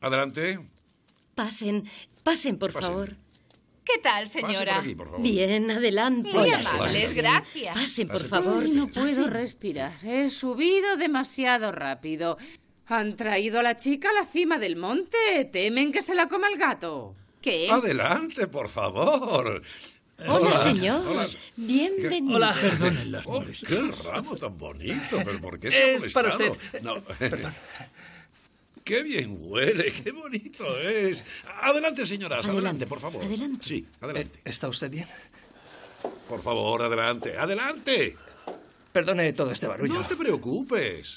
Adelante. Pasen, por favor. ¿Qué tal, señora? Pase por aquí, por favor. Bien, adelante. Muy Hola, amables, pasen. gracias. Pasen, por Pasen. favor. Ay, no puedo Pasen. respirar. He subido demasiado rápido. Han traído a la chica a la cima del monte. Temen que se la coma el gato. ¿Qué? Adelante, por favor. Hola, señor. Hola. Bienvenido. Hola, perdonen las Oh, molestias. qué ramo tan bonito, pero ¿por qué se ha Es para molestado? usted. No. Qué bien huele, qué bonito es. Adelante, señoras, adelante, por favor. Adelante. Sí, adelante. ¿Está usted bien? Por favor, adelante, adelante. Perdone todo este barullo. No te preocupes.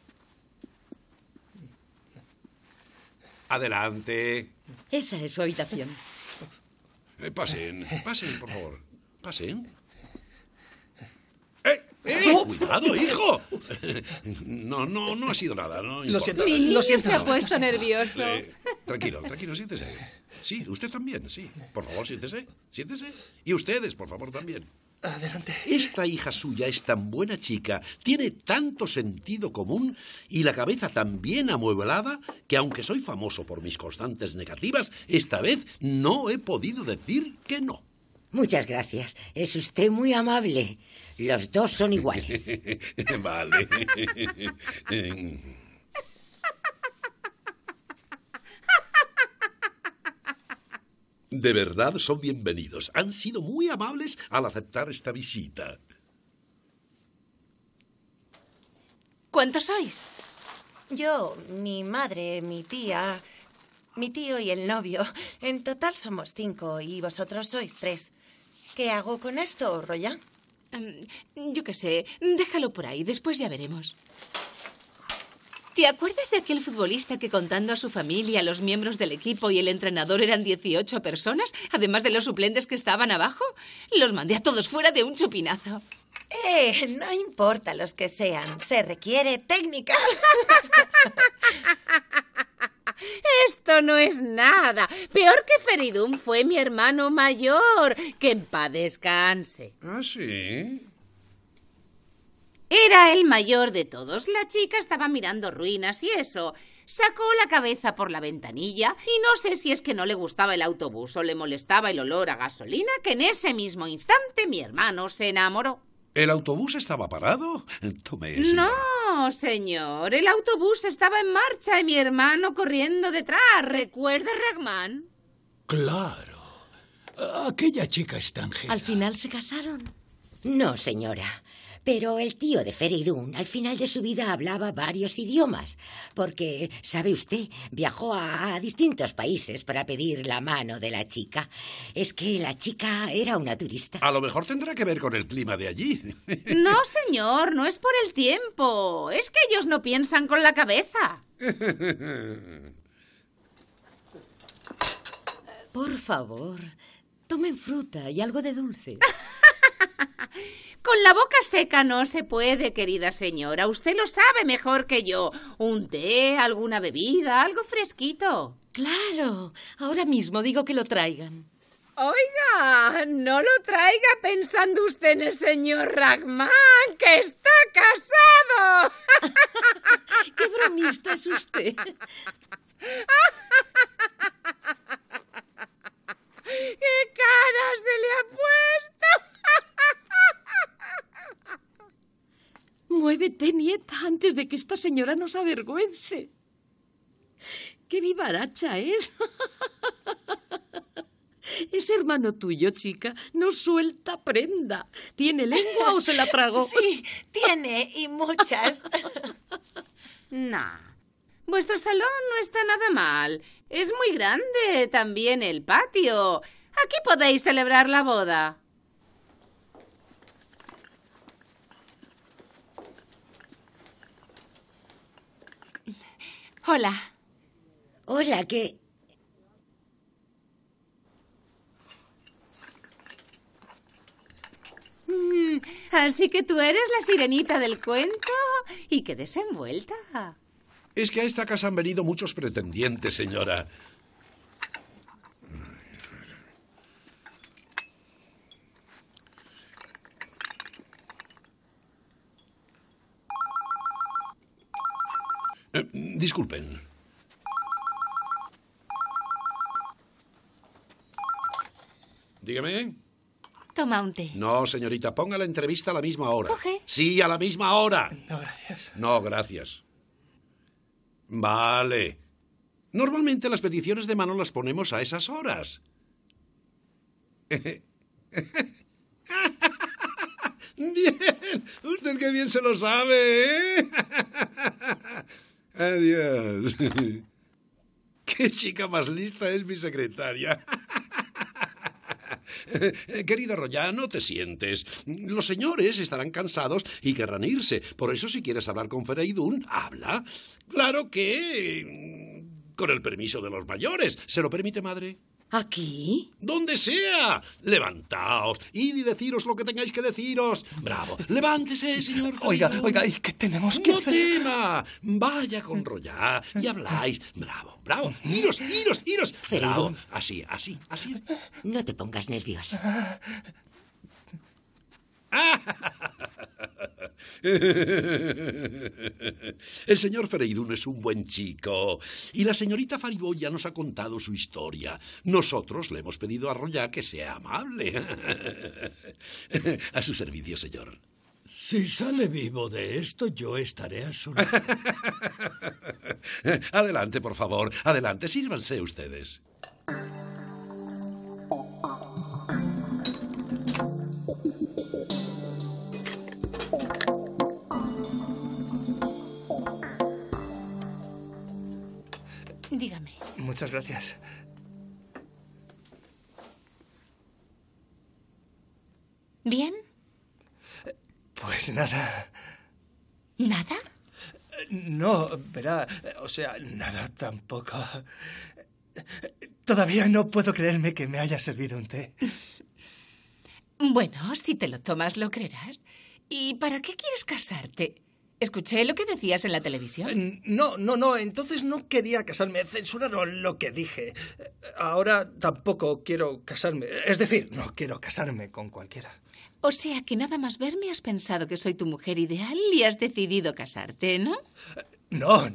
Adelante. Esa es su habitación. Pasen, por favor. Pasen. ¡Cuidado, hijo! No ha sido nada, no Lo importa. siento. Mi niño Lo siento. se ha puesto nervioso. Tranquilo, siéntese. Sí, usted también, sí. Por favor, siéntese. Y ustedes, por favor, también. Adelante. Esta hija suya es tan buena chica, tiene tanto sentido común y la cabeza tan bien amueblada que aunque soy famoso por mis constantes negativas, esta vez no he podido decir que no. Muchas gracias. Es usted muy amable. Los dos son iguales. Vale. De verdad son bienvenidos. Han sido muy amables al aceptar esta visita. ¿Cuántos sois? Yo, mi madre, mi tía, mi tío y el novio. En total somos 5 y vosotros sois 3. ¿Qué hago con esto, Roya? Yo qué sé, déjalo por ahí, después ya veremos. ¿Te acuerdas de aquel futbolista que contando a su familia, los miembros del equipo y el entrenador eran 18 personas, además de los suplentes que estaban abajo? Los mandé a todos fuera de un chupinazo. No importa los que sean, se requiere técnica. Esto no es nada. Peor que Feridún fue mi hermano mayor. Que en paz descanse. ¿Ah, sí? Era el mayor de todos. La chica estaba mirando ruinas y eso. Sacó la cabeza por la ventanilla y no sé si es que no le gustaba el autobús o le molestaba el olor a gasolina, que en ese mismo instante mi hermano se enamoró. ¿El autobús estaba parado? Tome ese. No, señor. El autobús estaba en marcha y mi hermano corriendo detrás. ¿Recuerda, Ragman? Claro. Aquella chica es tan genial. ¿Al final se casaron? No, señora. Pero el tío de Feridún, al final de su vida, hablaba varios idiomas. Porque, ¿sabe usted? Viajó a distintos países para pedir la mano de la chica. Es que la chica era una turista. A lo mejor tendrá que ver con el clima de allí. No, señor. No es por el tiempo. Es que ellos no piensan con la cabeza. Por favor, tomen fruta y algo de dulce. Con la boca seca no se puede, querida señora. Usted lo sabe mejor que yo. Un té, alguna bebida, algo fresquito. Claro, ahora mismo digo que lo traigan. Oiga, no lo traiga pensando usted en el señor Ragman, que está casado. ¡Qué bromista es usted! ¡Qué cara se le ha puesto! Muévete, nieta, antes de que esta señora nos avergüence. ¡Qué vivaracha es! Es hermano tuyo, chica. No suelta prenda. ¿Tiene lengua o se la tragó? Sí, tiene, y muchas. Nah. Vuestro salón no está nada mal. Es muy grande también el patio. Aquí podéis celebrar la boda. Hola. Hola, ¿qué? Así que tú eres la sirenita del cuento. Y qué desenvuelta. Es que a esta casa han venido muchos pretendientes, señora. Disculpen. Dígame. Toma un té. No, señorita, ponga la entrevista a la misma hora. Coge. Sí, a la misma hora. No, gracias. No, gracias. Vale. Normalmente las peticiones de mano las ponemos a esas horas. Bien. Usted qué bien se lo sabe, ¿eh? Adiós. Qué chica más lista es mi secretaria. Querida Royá, no te sientes. Los señores estarán cansados y querrán irse. Por eso, si quieres hablar con Fereidún, habla. Claro que... con el permiso de los mayores. ¿Se lo permite, madre? ¿Aquí? ¡Donde sea! Levantaos, id y deciros lo que tengáis que deciros. ¡Bravo! ¡Levántese, señor! Oiga, ¿y qué tenemos que ¡No hacer? tema! Vaya con Royá y habláis. ¡Bravo, bravo! ¡Iros! ¡Bravo! Así. No te pongas nervioso. El señor Fereidún es un buen chico. Y la señorita Faribó ya nos ha contado su historia. Nosotros le hemos pedido a Royá que sea amable. A su servicio, señor. Si sale vivo de esto, yo estaré a su lado. Adelante, por favor. Adelante, sírvanse ustedes. Dígame. Muchas gracias. ¿Bien? Pues nada. ¿Nada? No, verá, o sea, nada tampoco. Todavía no puedo creerme que me haya servido un té. Bueno, si te lo tomas, lo creerás. ¿Y para qué quieres casarte? Escuché lo que decías en la televisión. No, entonces no quería casarme. Censuraron lo que dije. Ahora tampoco quiero casarme. Es decir, no quiero casarme con cualquiera. O sea que nada más verme has pensado que soy tu mujer ideal y has decidido casarte, ¿no? No.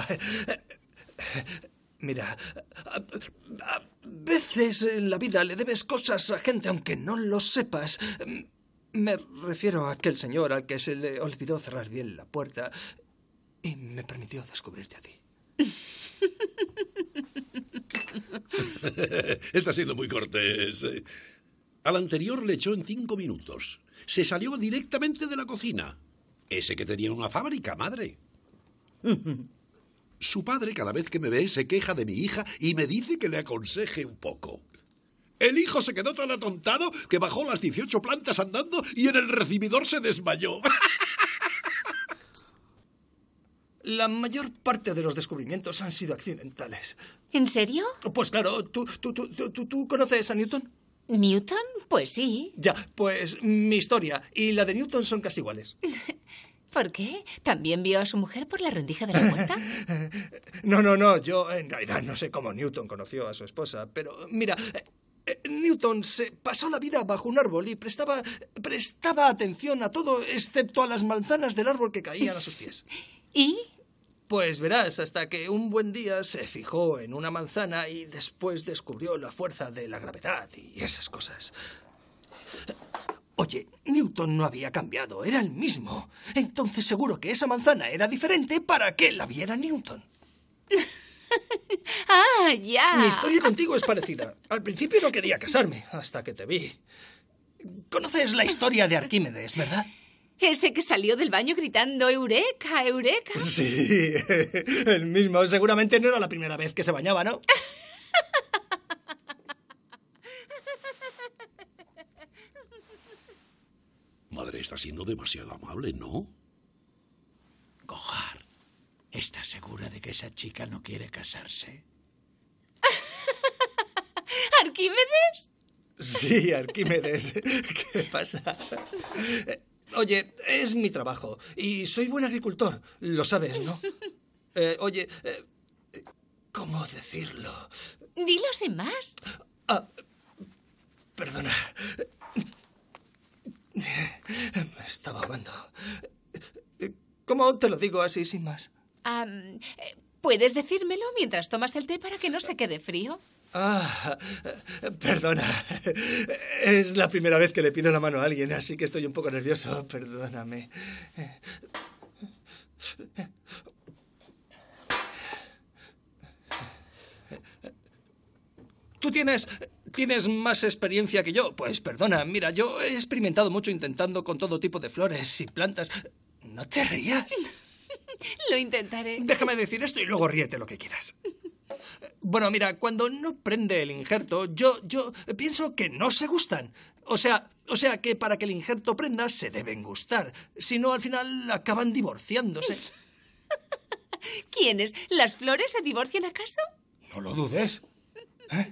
Mira, a veces en la vida le debes cosas a gente aunque no lo sepas. Me refiero a aquel señor al que se le olvidó cerrar bien la puerta y me permitió descubrirte a ti. Está siendo muy cortés. Al anterior le echó en 5 minutos. Se salió directamente de la cocina. Ese que tenía una fábrica, madre. Su padre, cada vez que me ve, se queja de mi hija y me dice que le aconseje un poco. El hijo se quedó tan atontado que bajó las 18 plantas andando y en el recibidor se desmayó. La mayor parte de los descubrimientos han sido accidentales. ¿En serio? Pues claro, ¿tú conoces a Newton? ¿Newton? Pues sí. Ya, pues mi historia y la de Newton son casi iguales. ¿Por qué? ¿También vio a su mujer por la rendija de la puerta? No, yo en realidad no sé cómo Newton conoció a su esposa, pero mira, Newton se pasó la vida bajo un árbol y prestaba atención a todo excepto a las manzanas del árbol que caían a sus pies. ¿Y? Pues verás, hasta que un buen día se fijó en una manzana y después descubrió la fuerza de la gravedad y esas cosas. Oye, Newton no había cambiado, era el mismo. Entonces seguro que esa manzana era diferente para que la viera Newton. ¡Ah, ya! Mi historia contigo es parecida. Al principio no quería casarme, hasta que te vi. ¿Conoces la historia de Arquímedes, verdad? Ese que salió del baño gritando ¡Eureka, Eureka! Sí, el mismo. Seguramente no era la primera vez que se bañaba, ¿no? Madre, está siendo demasiado amable, ¿no? Gohar, ¿estás segura de que esa chica no quiere casarse? ¿Arquímedes? Sí, Arquímedes. ¿Qué pasa? Oye, es mi trabajo y soy buen agricultor, lo sabes, ¿no? Oye, ¿cómo decirlo? Dilo sin más. Perdona. Me estaba ahogando. ¿Cómo te lo digo así sin más? ¿Puedes decírmelo mientras tomas el té para que no se quede frío? Perdona. Es la primera vez que le pido la mano a alguien, así que estoy un poco nervioso. Perdóname. ¿Tú tienes más experiencia que yo? Pues perdona, mira, yo he experimentado mucho intentando con todo tipo de flores y plantas. No te rías. Lo intentaré. Déjame decir esto y luego ríete lo que quieras. Bueno, mira, cuando no prende el injerto, yo pienso que no se gustan. O sea que para que el injerto prenda se deben gustar. Si no, al final acaban divorciándose. ¿Quiénes? ¿Las flores se divorcian acaso? No lo dudes. ¿Eh?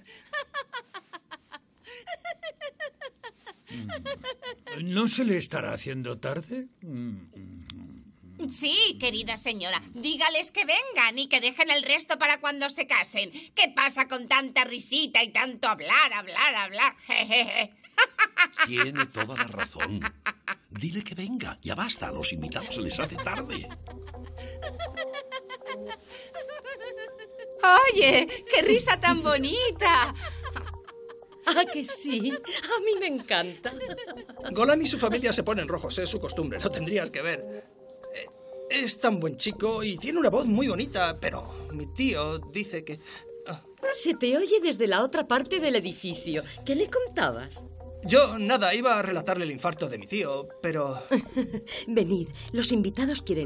¿No se le estará haciendo tarde? Sí, querida señora. Dígales que vengan y que dejen el resto para cuando se casen. ¿Qué pasa con tanta risita y tanto hablar? Jejeje. Tiene toda la razón. Dile que venga. Ya basta. A los invitados se les hace tarde. ¡Oye! ¡Qué risa tan bonita! ¿Ah, que sí? A mí me encanta. Golam y su familia se ponen rojos, es su costumbre, lo tendrías que ver. Es tan buen chico y tiene una voz muy bonita, pero mi tío dice que... Se te oye desde la otra parte del edificio. ¿Qué le contabas? Yo, nada, iba a relatarle el infarto de mi tío, pero... Venid, los invitados quieren